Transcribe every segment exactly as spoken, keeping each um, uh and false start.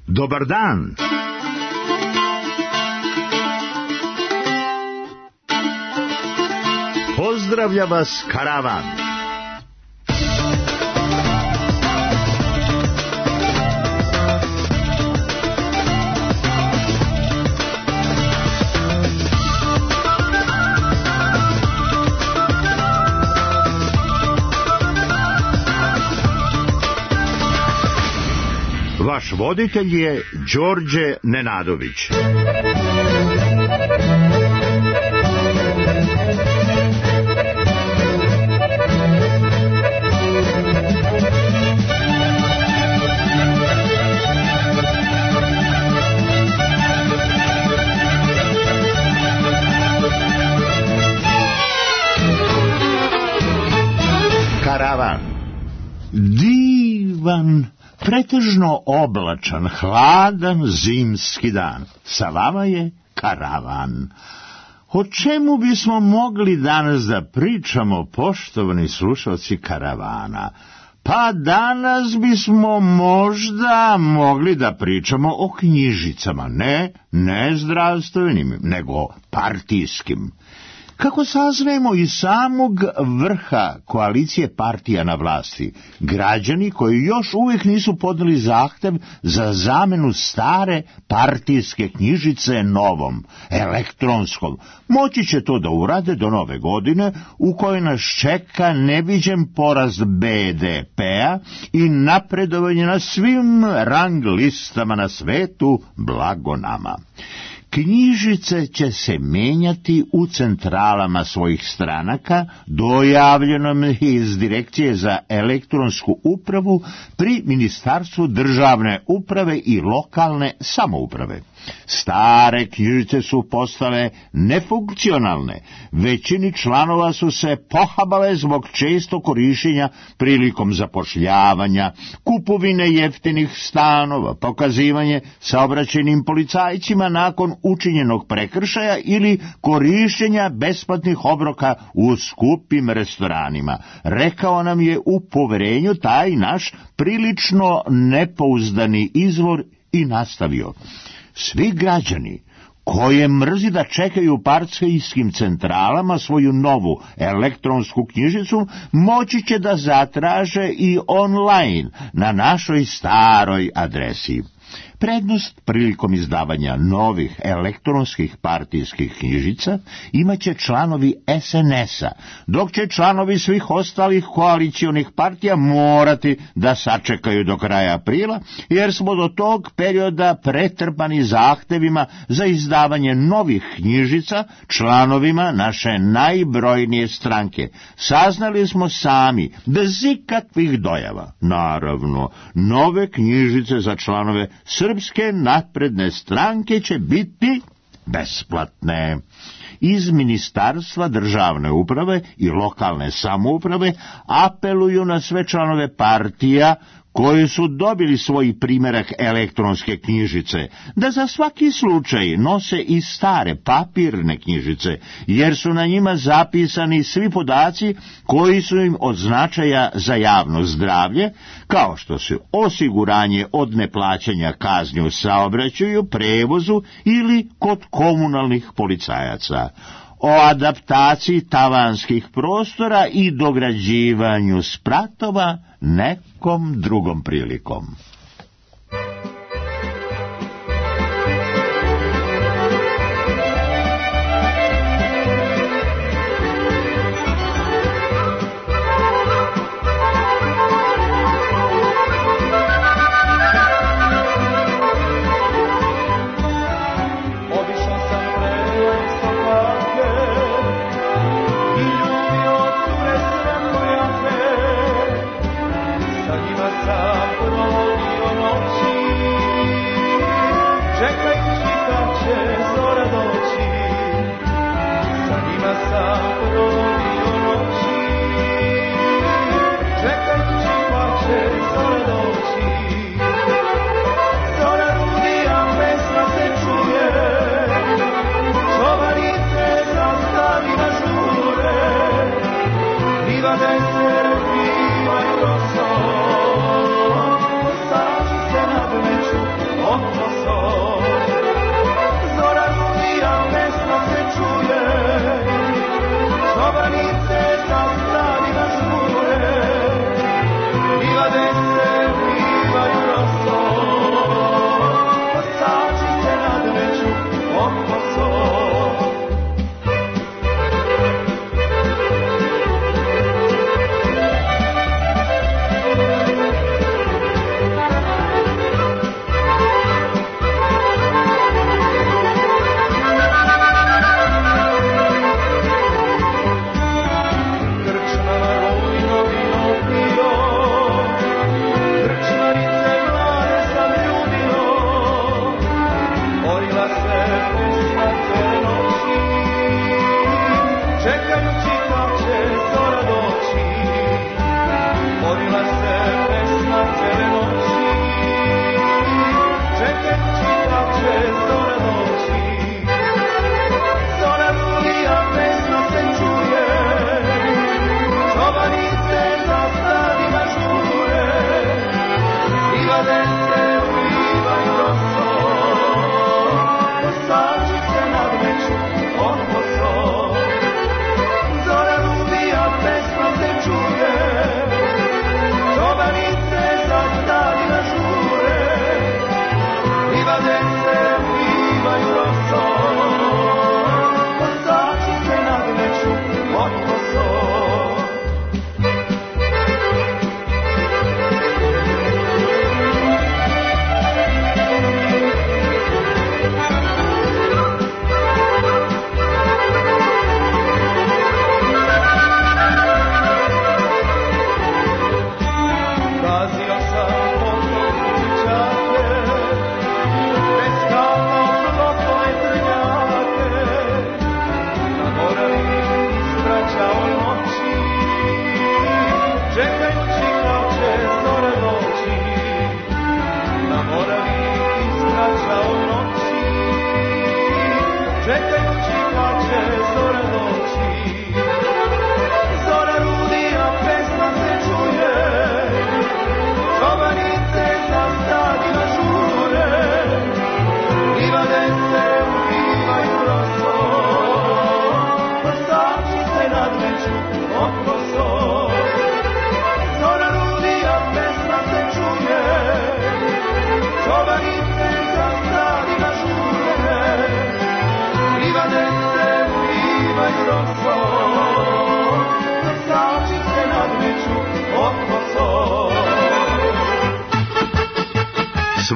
Dobar dan. Pozdravlja vas karavan. Vaš voditelj je Đorđe Nenadović. Karavan. Divan, pretežno oblačan, hladan zimski dan. Sa vama je karavan. O čemu bismo mogli danas da pričamo, poštovani slušalci karavana? Pa danas bismo možda mogli da pričamo o knjižicama, ne, ne zdravstvenim, nego partijskim. Kako saznajemo iz samog vrha koalicije partija na vlasti, građani koji još uvijek nisu podneli zahtev za zamenu stare partijske knjižice novom, elektronskom, moći će to da urade do nove godine, u kojoj nas čeka neviđen porast be de pe-a i napredovanje na svim rang listama na svetu, blago nama. Knjižice će se menjati u centralama svojih stranaka, dojavljeno iz Direkcije za elektronsku upravu pri Ministarstvu državne uprave i lokalne samouprave. Stare knjižice su postale nefunkcionalne, većini članova su se pohabale zbog često korištenja prilikom zapošljavanja, kupovine jeftinih stanova, pokazivanje saobraćajnim policajcima nakon učinjenog prekršaja ili korištenja besplatnih obroka u skupim restoranima. Rekao nam je u poverenju taj naš prilično nepouzdani izvor i nastavio. Svi građani koje mrzi da čekaju u partijskim centralama svoju novu elektronsku knjižicu, moći će da zatraže i online na našoj staroj adresi. Prednost prilikom izdavanja novih elektronskih partijskih knjižica imaće članovi es en es-a, dok će članovi svih ostalih koalicionih partija morati da sačekaju do kraja aprila, jer smo do tog perioda pretrpani zahtevima za izdavanje novih knjižica članovima naše najbrojnije stranke. Saznali smo sami, bez ikakvih dojava. Naravno, nove knjižice za članove Srpske napredne stranke će biti besplatne. Iz Ministarstva državne uprave i lokalne samouprave apeluju na sve članove partija koji su dobili svoj primjerak elektronske knjižice, da za svaki slučaj nose i stare papirne knjižice, jer su na njima zapisani svi podaci koji su im od značaja za javno zdravlje, kao što su osiguranje od neplaćanja kazni u saobraćaju, prevozu ili kod komunalnih policajaca. O adaptaciji tavanskih prostora i dograđivanju spratova nekom drugom prilikom. Sa njima sam provodi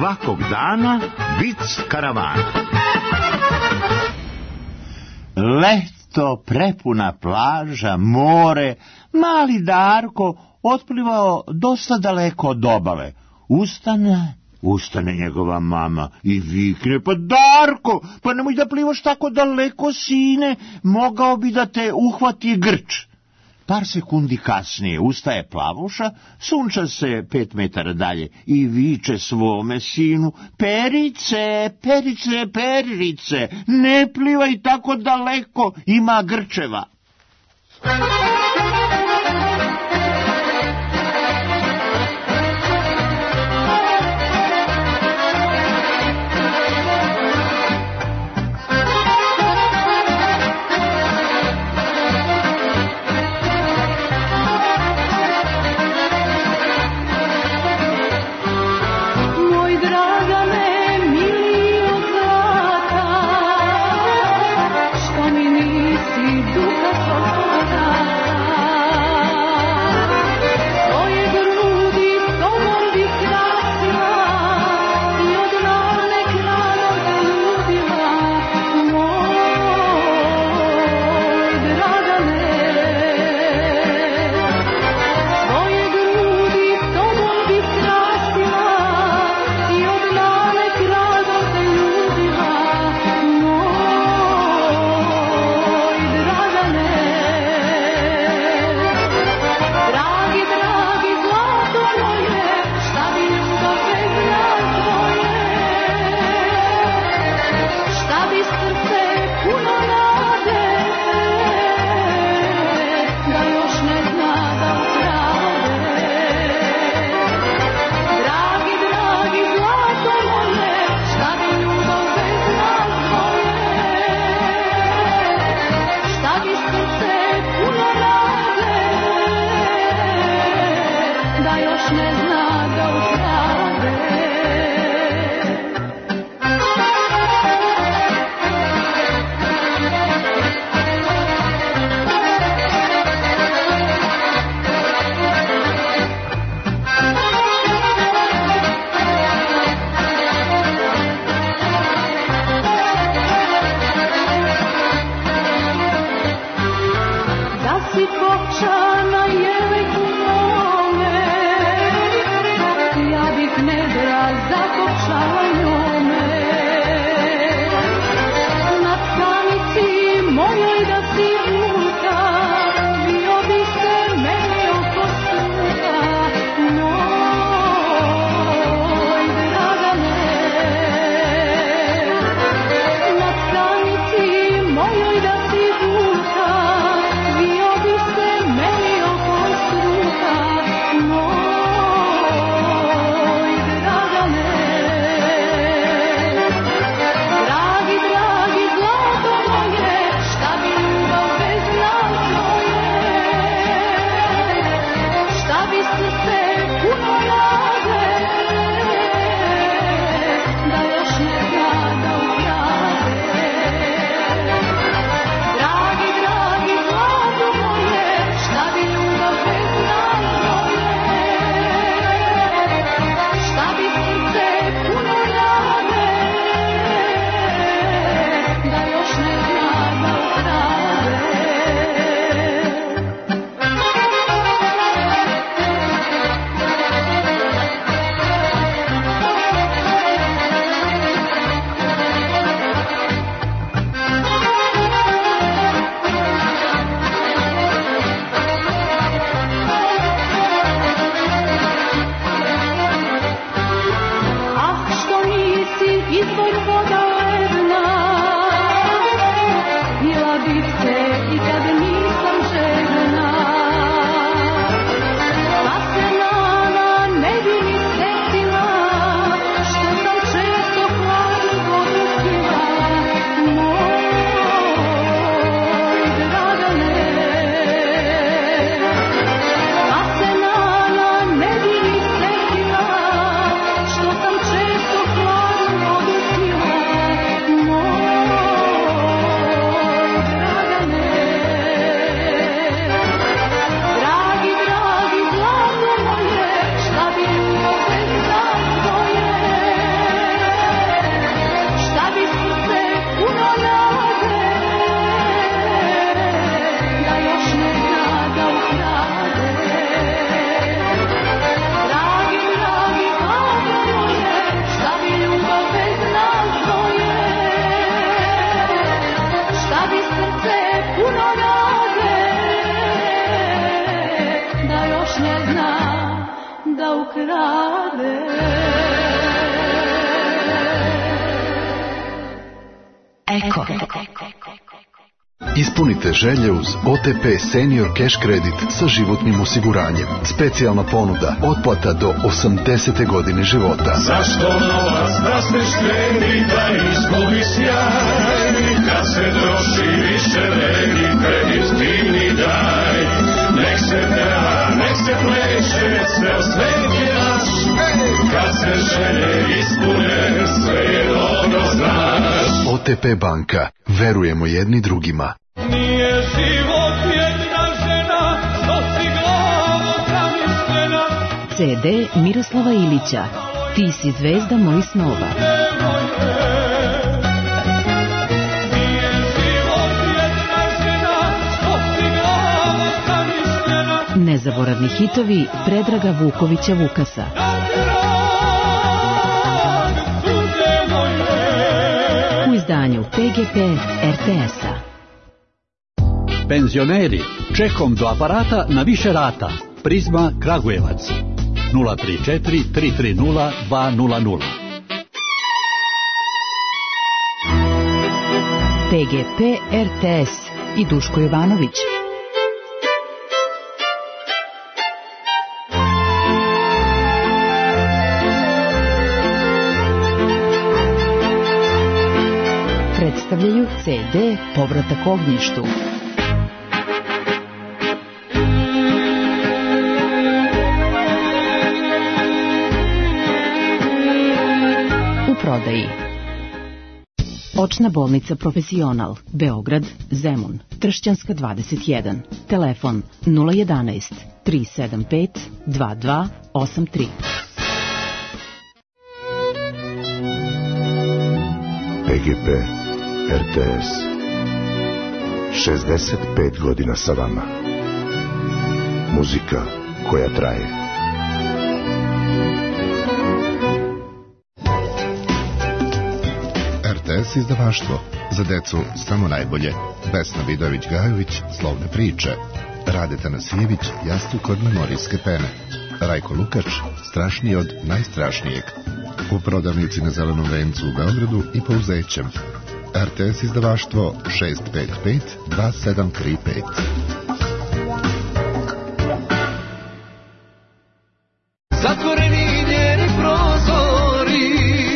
svakog dana vic karavana. Leto, prepuna plaža, more, mali Darko otplivao dosta daleko od obale. Ustane, ustane njegova mama i vikne: pa Darko, pa nemoj da plivaš tako daleko, sine, mogao bi da te uhvati grč. Par sekundi kasnije ustaje plavuša, sunča se pet metara dalje i viče svome sinu: Perice, Perice, Perice, ne plivaj tako daleko, ima grčeva. Eko. Ispunite želje uz O T P Senior Cash Credit sa životnim osiguranjem. Specijalna ponuda, otplata do osamdesete godine života. Zašto novac da se štedi, da izgubi sjaj? Kad se troši više vredi, kredit divni daj. Nek se peva, nek se pleše, ceo svet je naš. Kad se želje ispune, sve je dobro znaš. O T P banka, verujemo jedni drugima. Nije život jedna žena, nosi glavu zamišljena. C D Miroslava Ilića. Ti si zvezda mojih snova. Nije život jedna žena, nosi glavu zamišljena. Nezaboravni hitovi Predraga Vukovića Vukasa. U izdanju P G P R T S-a. Penzioneri, čekom do aparata na više rata. Prizma Kragujevac. nula tri četiri tri tri nula dva nula nula. P G P R T S i Duško Jovanović. Predstavljaju C D Povratak ognjištu. U prodaji Očna bolnica Profesional, Beograd, Zemun, Tršćanska dvadeset jedan. Telefon nula jedanaest tri sedam pet dva dva osam tri. P G P R T S. šezdeset pet godina sa vama. Muzika koja traje. R T S izdavaštvo. Za decu samo najbolje. Vesna Vidović-Gajović, Slovne priče. Rade Tanasijević, Jastuk od memorijske pene. Rajko Lukač, Strašniji od najstrašnijeg. U prodavnici na Zelenom vencu u Beogradu i Pouzećem. R T S izdavaštvo šest pet pet dva sedam tri pet. Zatvoreni njeni prozori,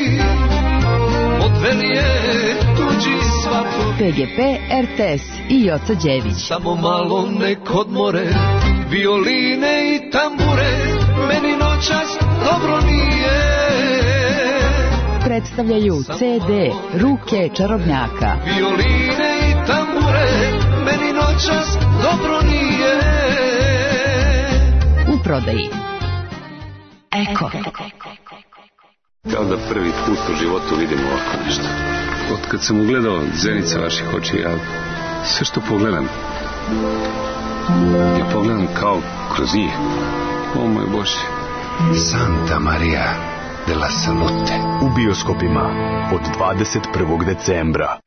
odveli je tuđi svato. P G P R T S i Joca Đević. Samo malo nek odmore, violine i tambure, meni noćas dobro nije. Predstavljaju C D Ruke čarobnjaka. Violine i tambure, meni noćas dobro nije. U prodaji Eko. Kao da prvi put u životu vidim ovako nešto. Od kad sam ugledao zenice vaših oči, ja sve što pogledam, ja pogledam kao kroz njih. O moj Bože. Santa Maria de la Salute. U bioskopima od dvadeset prvog decembra.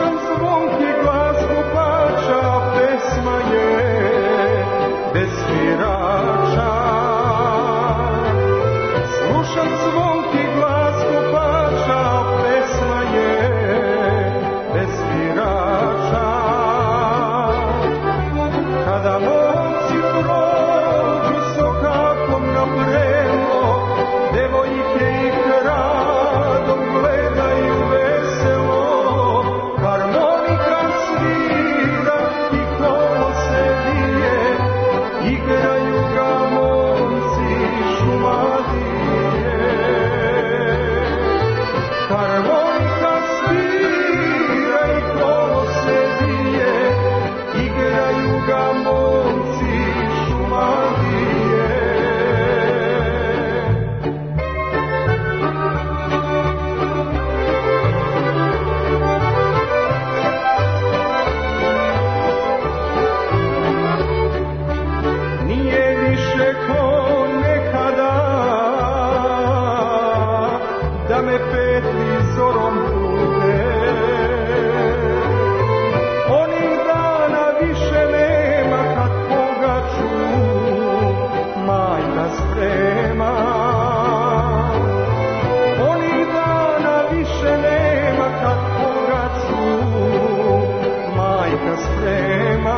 Slušam zvonki glas kupača, pesma je bez svirača. Slušam zvonki glas kupača, pesma je bez svirača. Kada momci prođu sokakom na prelo, devojke ih radom gledaju veselo. Harmonika svira i kolo se vije, igraju ga momci Šumadije. Harmonika svira i kolo se vije, igraju ga momci Šumadije. Nije više ko nekada da me petli zorom bude. Onih dana više nema kad pogaču majka sprema. Onih dana više nema kad pogaču majka sprema.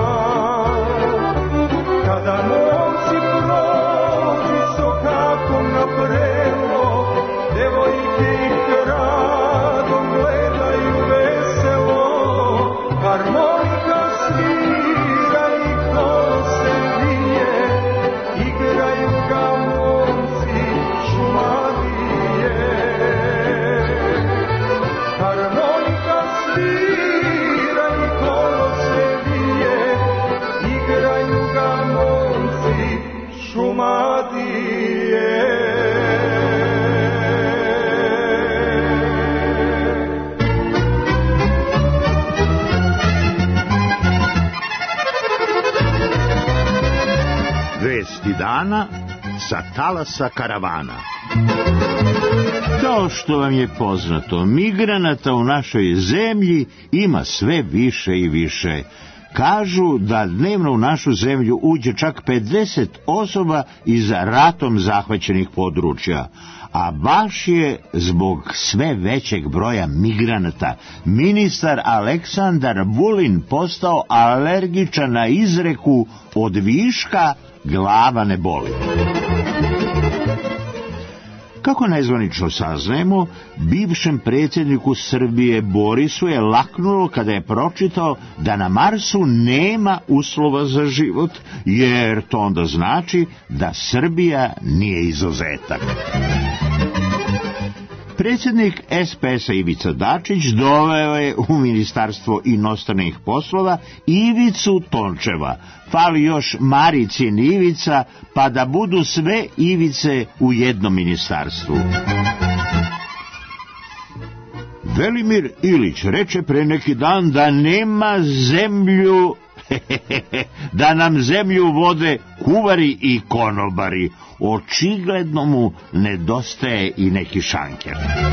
Kada momci prođu sokakom na prelo, devojke ih radom gledaju veselo. Harmonika svira i kolo se vije, igraju ga momci Šumadije. Harmonika svira i kolo se vije, igraju ga momci Šumadije. Vesti dana sa talasa karavana. Kao što vam je poznato, migranata u našoj zemlji ima sve više i više. Kažu da dnevno u našu zemlju uđe čak pedeset osoba iz ratom zahvaćenih područja. A baš je zbog sve većeg broja migranata ministar Aleksandar Vulin postao alergičan na izreku od viška glava ne boli. Kako nezvanično saznajemo, bivšem predsjedniku Srbije Borisu je laknulo kada je pročitao da na Marsu nema uslova za život, jer to onda znači da Srbija nije izuzetak. Predsjednik es pe es-a Ivica Dačić doveo je u Ministarstvo inostranih poslova Ivicu Tončeva. Fali još Maricin Ivica, pa da budu sve Ivice u jednom ministarstvu. Velimir Ilić reče pre neki dan da nema zemlju, da nam zemlju vode kuvari i konobari. Očigledno mu nedostaje i neki šanker.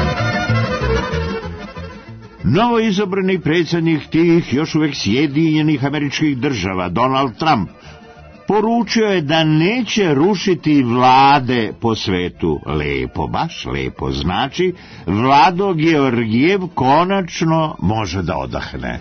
Novo izabrani predsjednik tih još uvek Sjedinjenih Američkih Država, Donald Trump, poručio je da neće rušiti vlade po svetu. Lepo, baš lepo, znači Vlado Georgijev konačno može da odahne.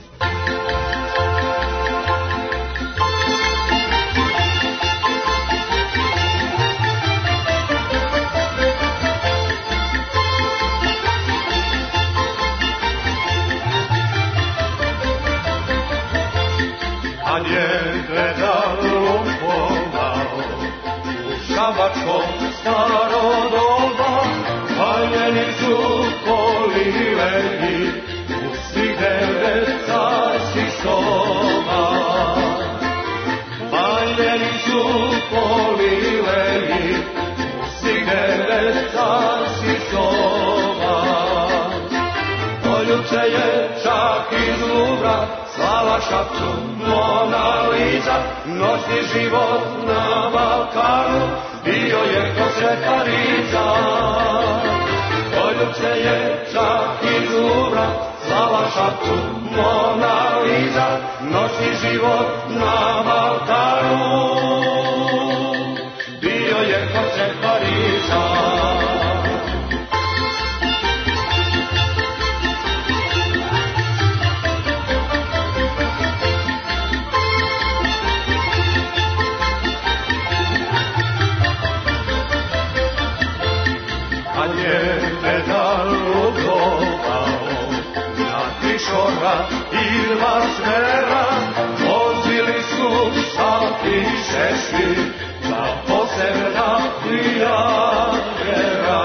Šabačkom staro doba, paljeni su poliveni, u svih devet carskih soba. Paljeni su poliveni, u svih devet carskih soba. Poljubce je čak iz Luvra, slala Šapcu, Mona Lisa, noćni život na Balkanu, bio je ko Sveta Riza. Poljuce je čak iz Luvra, slala šapcu Mona Lisa, noćni život na Balkanu, bio je koncert Pariza. Kad je pedal udobao na tri šora i dva smera, vozili su šapi šešvi za posebna prijavera.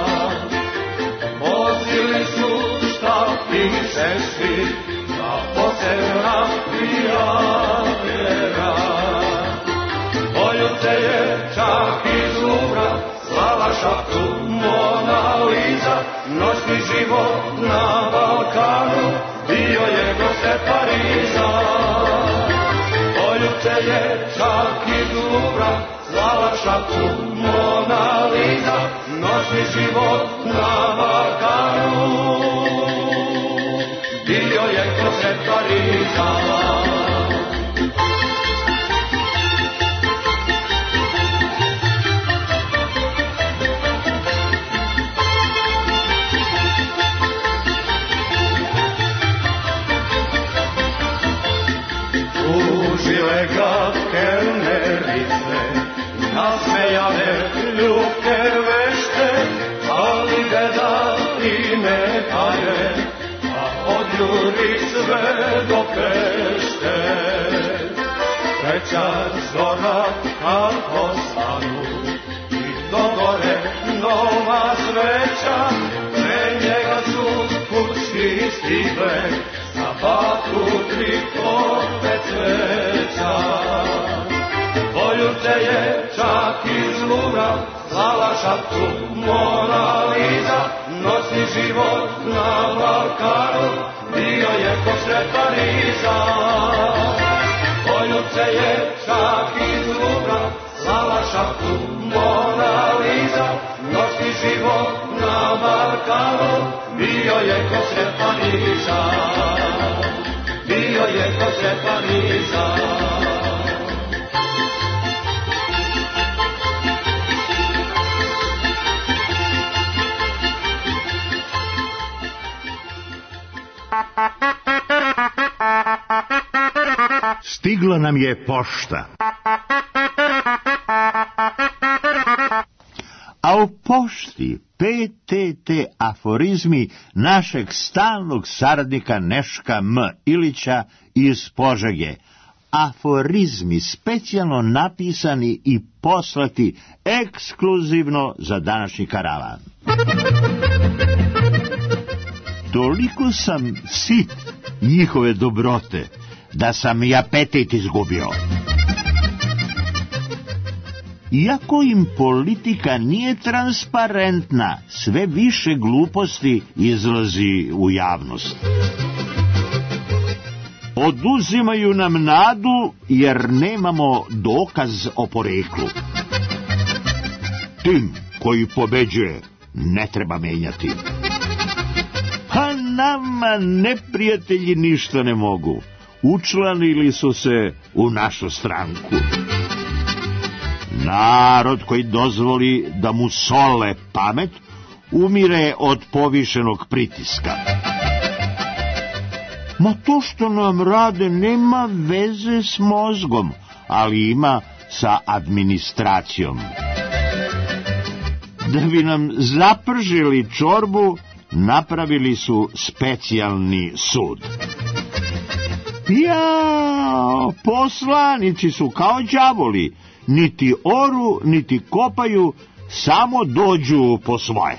Vozili su šapi šešvi za posebna prijavera. Poljuce je čak iz Luvra, slala šapcu Mona Lisa, noćni život na Balkanu, bio je koncert Pariza. Poljuce je čak iz Luvra, slala šapcu Mona Lisa, noćni život na Balkanu, bio je koncert Pariza. Užile ga kelnerice, nasmejane ljubke vešte, ali deda i ne daje, a odjuri sve do Pešte. Treća zora kad ostanu i dogore nova sveća, pre njega su kući stigle, na baku tri torbe cveća. Poljuce je čak iz Luvra, slala šapcu Mona Lisa, noćni život na Balkanu, bio je koncert Pariza. Poljuce je čak iz Luvra, slala šapcu Mona Lisa, noćni život na Balkanu, bio je koncert Pariza. Bio je koncert Pariza. Stigla nam je pošta. A u pošti P T T aforizmi našeg stalnog saradnika Neška M. Ilića iz Požege. Aforizmi specijalno napisani i poslati ekskluzivno za današnji karavan. Toliko sam sit njihove dobrote da sam i apetit izgubio. Iako im politika nije transparentna, sve više gluposti izlazi u javnost. Oduzimaju nam nadu jer nemamo dokaz o poreklu. Tim koji pobeđuje ne treba menjati. A nama neprijatelji ništa ne mogu. Učlanili su se u našu stranku. Narod koji dozvoli da mu sole pamet, umire od povišenog pritiska. Ma to što nam rade nema veze s mozgom, ali ima sa administracijom. Da bi nam zapržili čorbu, napravili su specijalni sud. Ja, poslanici su kao đavoli, niti oru, niti kopaju, samo dođu po svoje.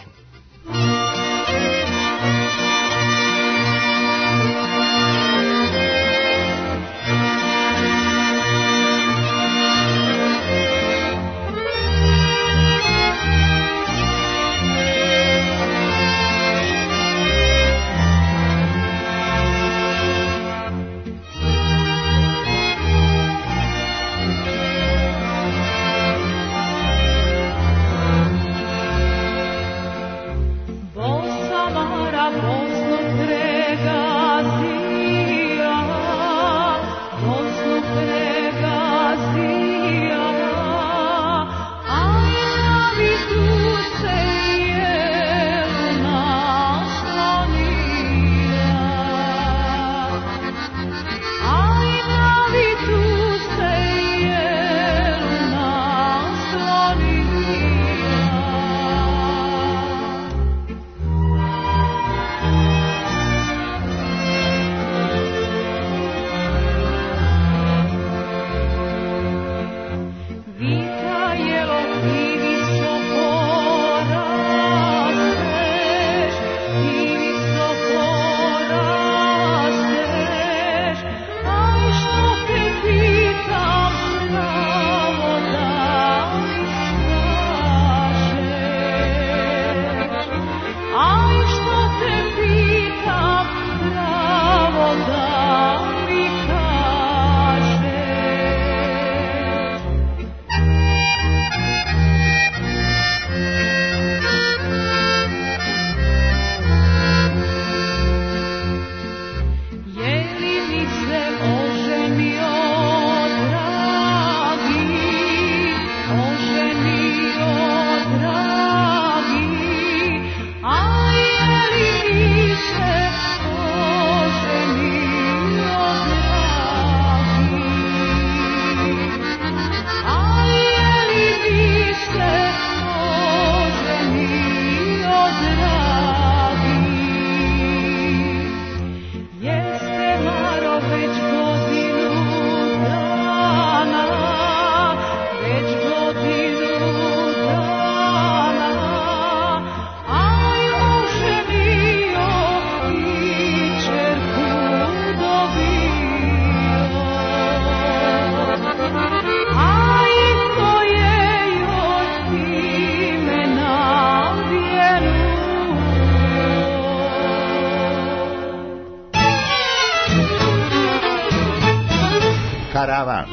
karavan.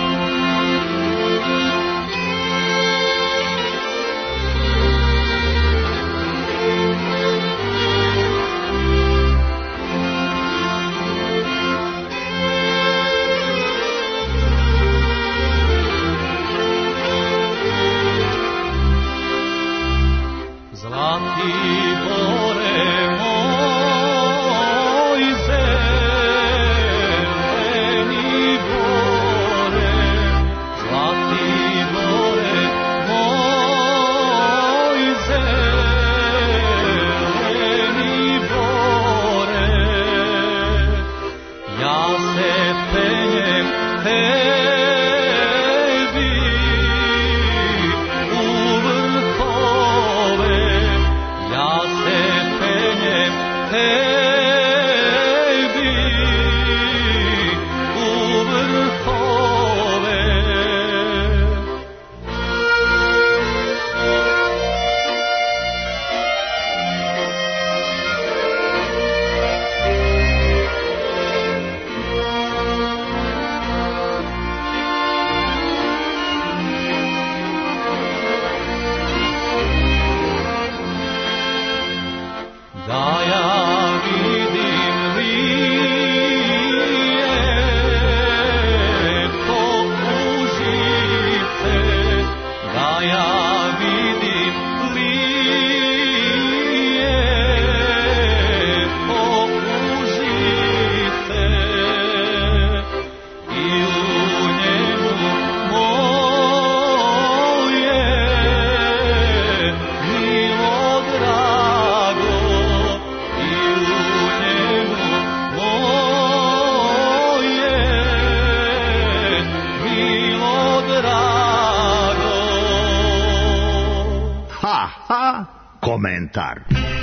Komentar.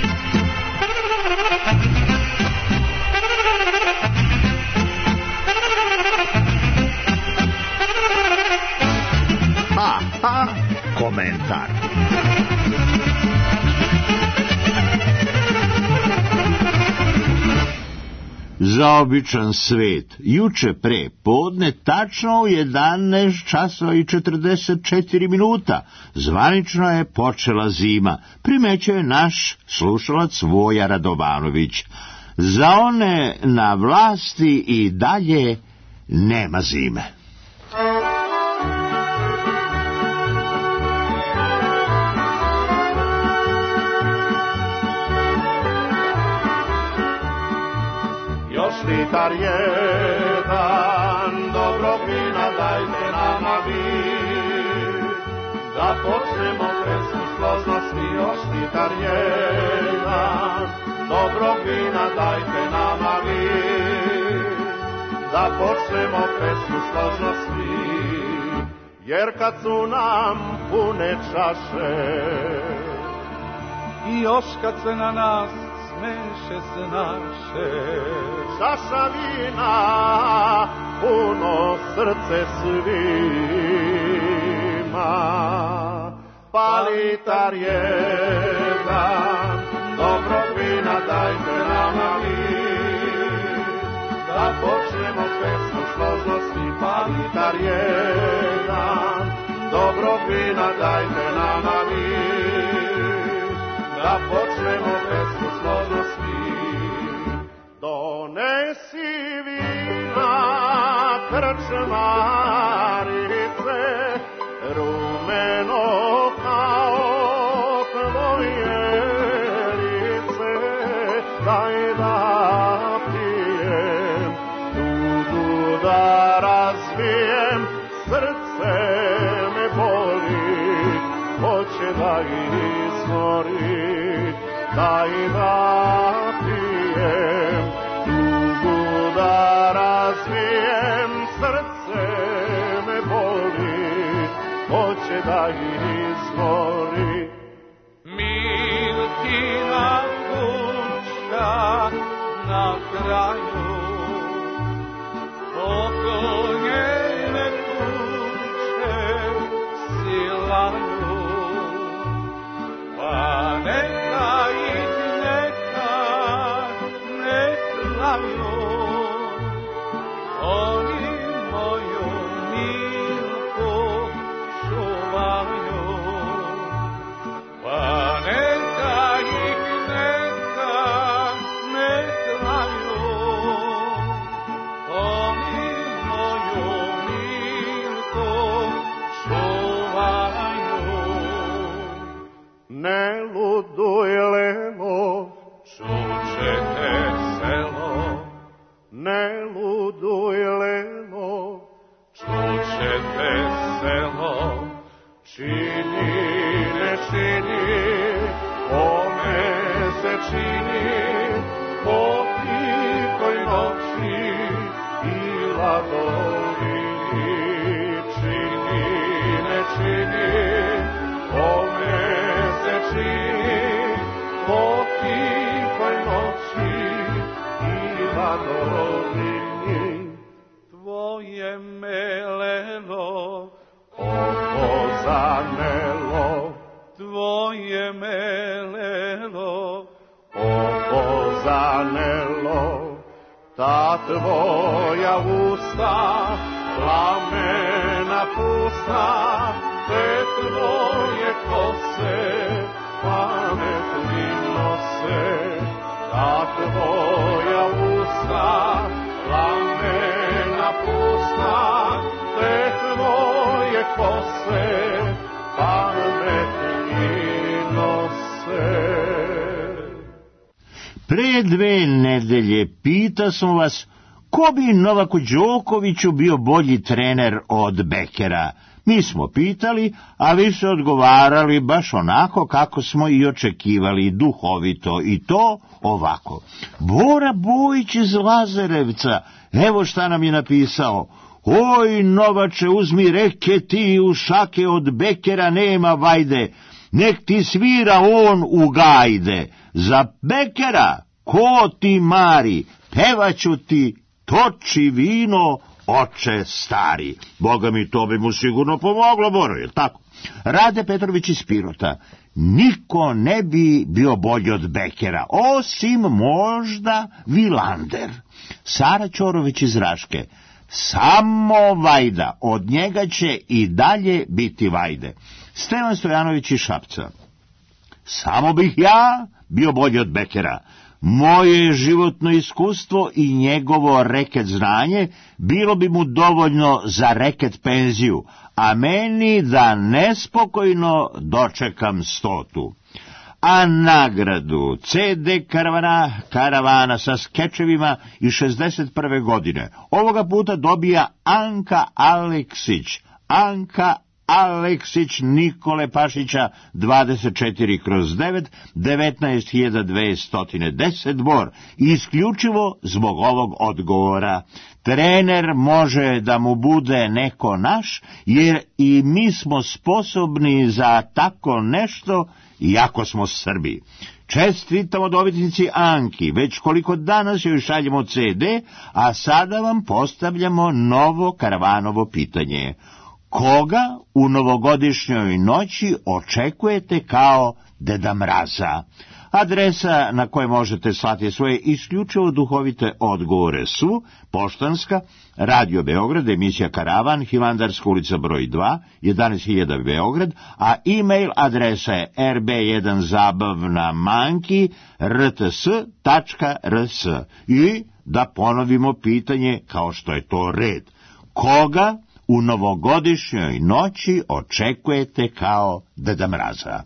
Ha, ha, komentar. Za običan svet, juče pre podne, tačno u jedanaest časova i četrdeset četiri minuta, zvanično je počela zima, primećuje je naš slušalac Voja Radovanović. Za one na vlasti i dalje nema zime. Litar jedan, dobrog vina dajte nama vi, da počnemo pesmu složno svi. Još litar jedan, dobrog vina dajte nama vi, da počnemo pesmu složno svi. Jer kad su nam pune čaše i još kad se na nas smeše se naše, čaša vina puno srce svima. Pa litar jedan, dobrog vina dajte nama vi, da počnemo pesmu složno svi. Pa litar jedan, dobrog vina dajte nama vi, da počnemo pesmu složno svi. Donesi vina krčmarice, rumeno kao tvoje lice, daj da pijem, tugu da razvijem, srce me boli, hoće da izmori, daj da pijem, tugu da razvijem, srce me boli, hoće da izmori. Milkina kuća na kraju, oko njene kuće silaju, pa neka ih neka ne klaju, oni moju ne luduj lelo, čućete selo, čini, ne čini, kome se čini, po tihoj noći i ladovini, čini, ne čini, kome se čini, po tihoj noći i ladovini. Tvoje melelo, oko zanelo, tvoje melelo, oko zanelo, ta tvoja usta, plamena pusta, te tvoje kose, pametni nose, ta tvoja usta, plamena pusta, te tvoje kose, pametni nose. Pre dve nedelje pita smo vas ko bi Novaku Đokoviću bio bolji trener od Bekera. Mi smo pitali, a vi ste odgovarali baš onako kako smo i očekivali, duhovito, i to ovako. Bora Bojić iz Lazarevca, evo šta nam je napisao. Oj, Novače, uzmi reketi, u šake od Bekera nema vajde, nek ti svira on u gajde. Za Bekera, ko ti mari, pevaću ti, toči vino, oče stari. Boga mi, to bi mu sigurno pomoglo, Boro, je tako? Rade Petrović iz Pirota. Niko ne bi bio bolji od Bekera, osim možda Vilander. Sara Ćorović iz Raške. Samo vajda, od njega će i dalje biti vajde. Stevan Stojanović iz Šapca. Samo bih ja bio bolji od Bekera. Moje životno iskustvo i njegovo reket znanje bilo bi mu dovoljno za reket penziju, a meni da nespokojno dočekam stotu. A nagradu ce de karavana, karavana sa skečevima iz šezdeset prve godine ovoga puta dobija Anka Aleksić. Anka Aleksić Nikole Pašića, dvadeset četiri kroz devet, devetnaest hiljada dvesta deset Bor, isključivo zbog ovog odgovora. Trener može da mu bude neko naš, jer i mi smo sposobni za tako nešto, iako smo Srbi. Čestitamo dobitnici Anki, već koliko danas joj šaljemo ce de, a sada vam postavljamo novo karavanovo pitanje. Koga u novogodišnjoj noći očekujete kao Deda Mraza? Adresa na koje možete slati svoje isključivo duhovite odgovore su Poštanska, Radio Beograd, emisija Karavan, Hilandarska ulica broj dva, jedanaest hiljada Beograd, a e-mail adresa je er be jedan zabavna manki er te es tačka er es. I da ponovimo pitanje kao što je to red. Koga u novogodišnjoj noći očekujete kao Deda Mraza?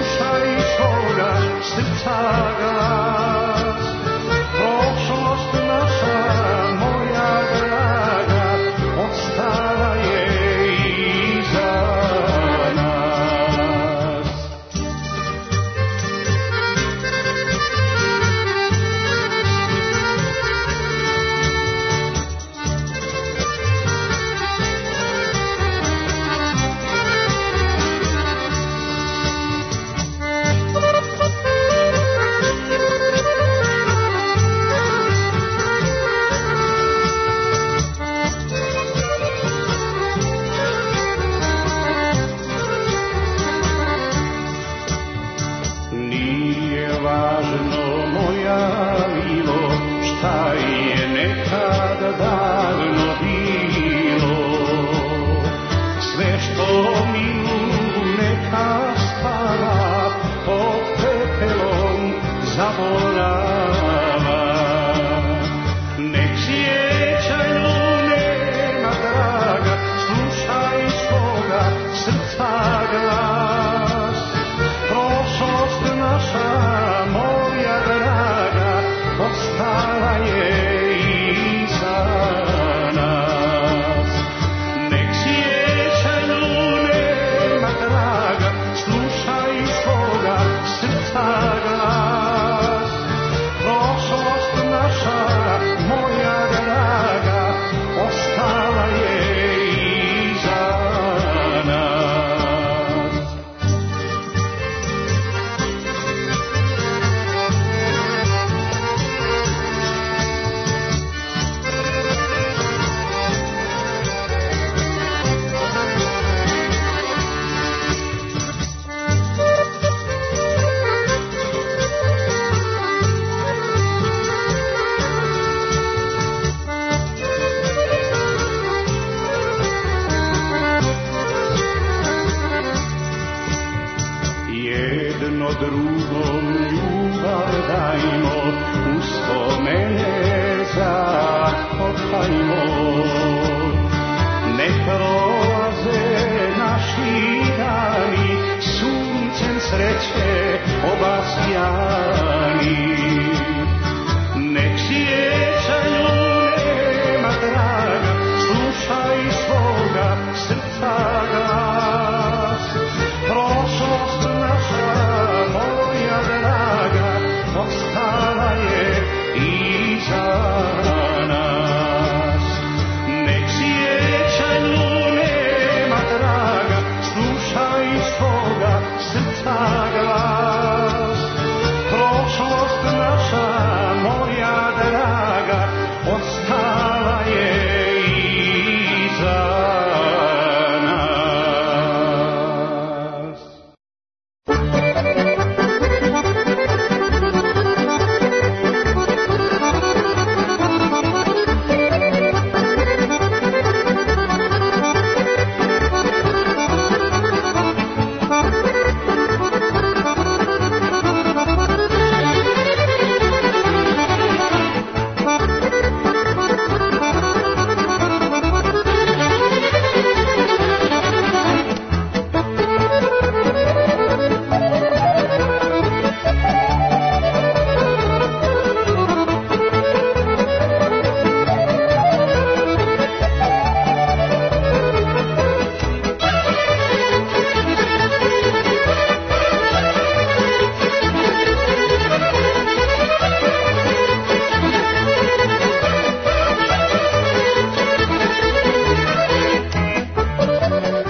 Srca gas, prošlost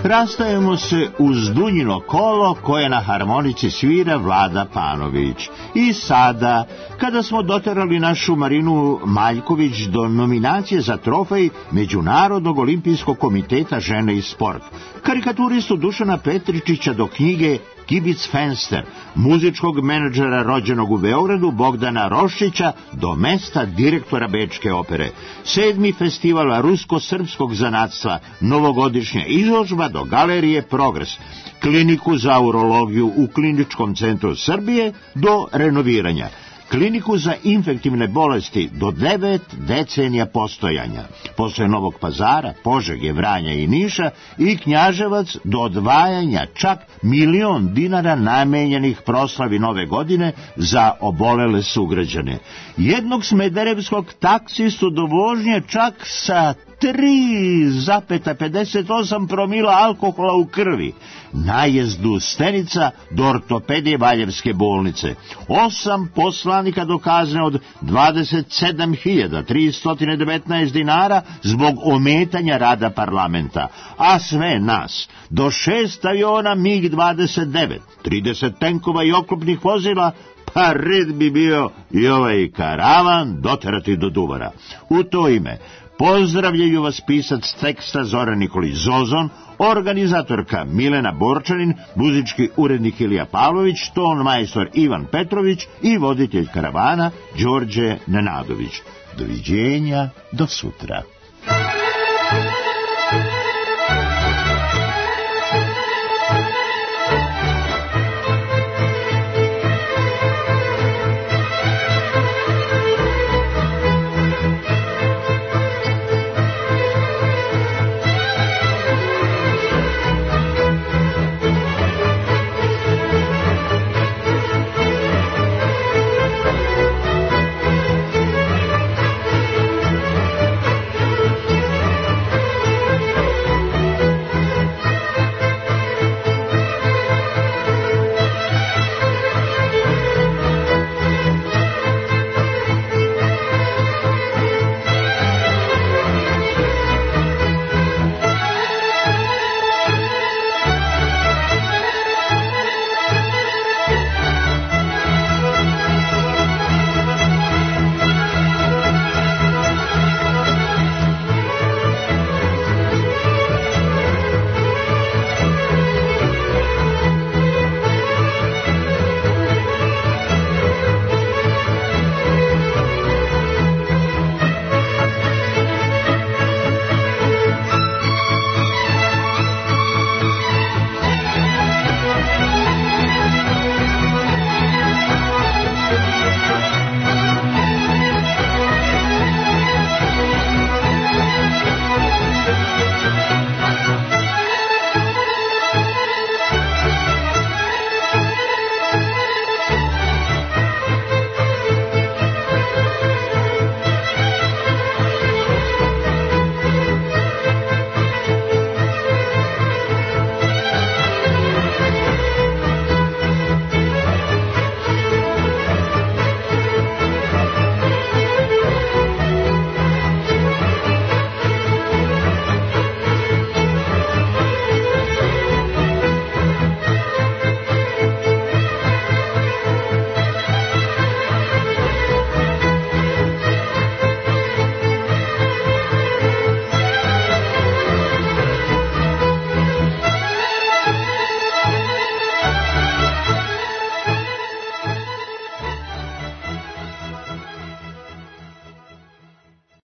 Rastajemo se uz Dunjino kolo koje na harmonici svira Vlada Panović. I sada, kada smo doterali našu Marinu Maljković do nominacije za trofej Međunarodnog olimpijskog komiteta žene i sport, karikaturistu Dušana Petričića do knjige Kibic Fenster, muzičkog menadžera rođenog u Beogradu Bogdana Roščića do mesta direktora Bečke opere, sedmi festival rusko-srpskog zanatstva, novogodišnja izložba do galerije Progres, kliniku za urologiju u Kliničkom centru Srbije do renoviranja, kliniku za infektivne bolesti do devet decenija postojanja, posle Novog Pazara, Požege, Vranja i Niša i Knjaževac do odvajanja čak milion dinara namenjenih proslavi Nove godine za obolele sugrađane. Jednog smederevskog taksistu do vožnje čak sa tri zarez pedeset osam promila alkohola u krvi, najezdu Stenica do ortopedije Valjevske bolnice, osam poslanika do kazne od dvadeset sedam hiljada tristo devetnaest dinara zbog ometanja rada parlamenta, a sve nas do šest aviona mig dvadeset devet, trideset tenkova i oklopnih vozila, pa red bi bio i ovaj karavan doterati do Duvara. U to ime pozdravljaju vas pisac teksta Zoran Nikolić Zozon, organizatorka Milena Borčanin, muzički urednik Ilija Pavlović, ton majstor Ivan Petrović i voditelj karavana Đorđe Nenadović. Doviđenja, do sutra.